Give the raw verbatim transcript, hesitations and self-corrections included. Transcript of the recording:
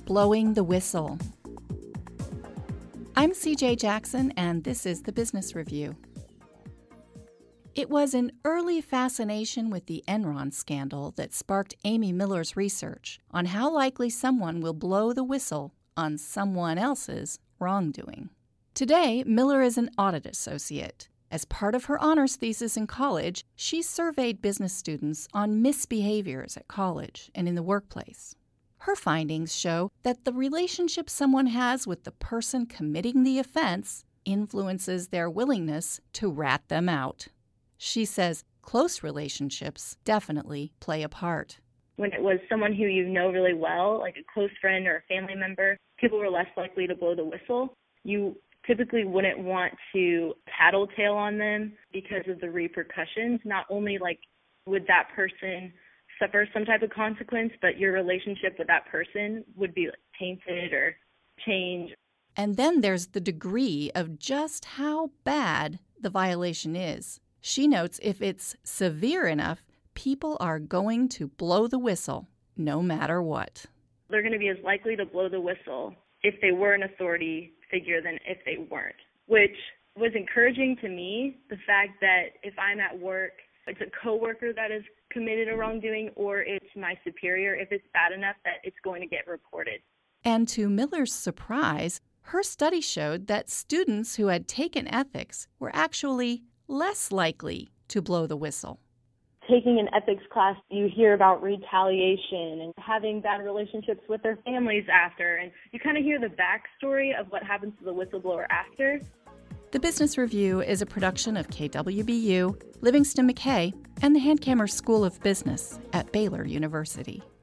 Blowing the whistle. I'm C J Jackson, and this is the Business Review. It was an early fascination with the Enron scandal that sparked Amy Miller's research on how likely someone will blow the whistle on someone else's wrongdoing. Today, Miller is an audit associate. As part of her honors thesis in college, she surveyed business students on misbehaviors at college and in the workplace. Her findings show that the relationship someone has with the person committing the offense influences their willingness to rat them out. She says close relationships definitely play a part. When it was someone who you know really well, like a close friend or a family member, people were less likely to blow the whistle. You typically wouldn't want to tattletale on them because of the repercussions. Not only like would that person suffer some type of consequence, but your relationship with that person would be tainted or changed. And then there's the degree of just how bad the violation is. She notes if it's severe enough, people are going to blow the whistle no matter what. They're going to be as likely to blow the whistle if they were an authority figure than if they weren't, which was encouraging to me, the fact that if I'm at work, it's a coworker that has committed a wrongdoing or it's my superior, if it's bad enough that it's going to get reported. And to Miller's surprise, her study showed that students who had taken ethics were actually less likely to blow the whistle. Taking an ethics class, you hear about retaliation and having bad relationships with their families after, and you kind of hear the backstory of what happens to the whistleblower after. The Business Review is a production of K W B U, Livingston McKay, and the Hankamer School of Business at Baylor University.